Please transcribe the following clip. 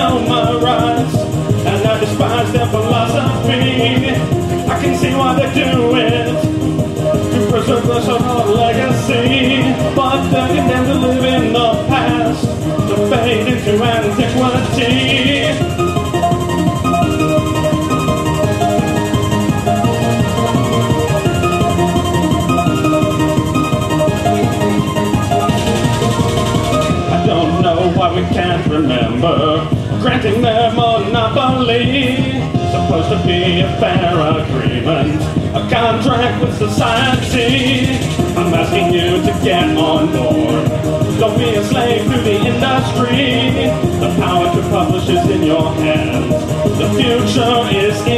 know my rights, and I despise their philosophy. I can see why they do it, to preserve their so-called legacy, but they're condemned to live in the past, to fade into antiquity. Why we can't remember granting their monopoly. Supposed to be a fair agreement, a contract with society. I'm asking you to get on board. Don't be a slave to the industry. The power to publish is in your hands. The future is in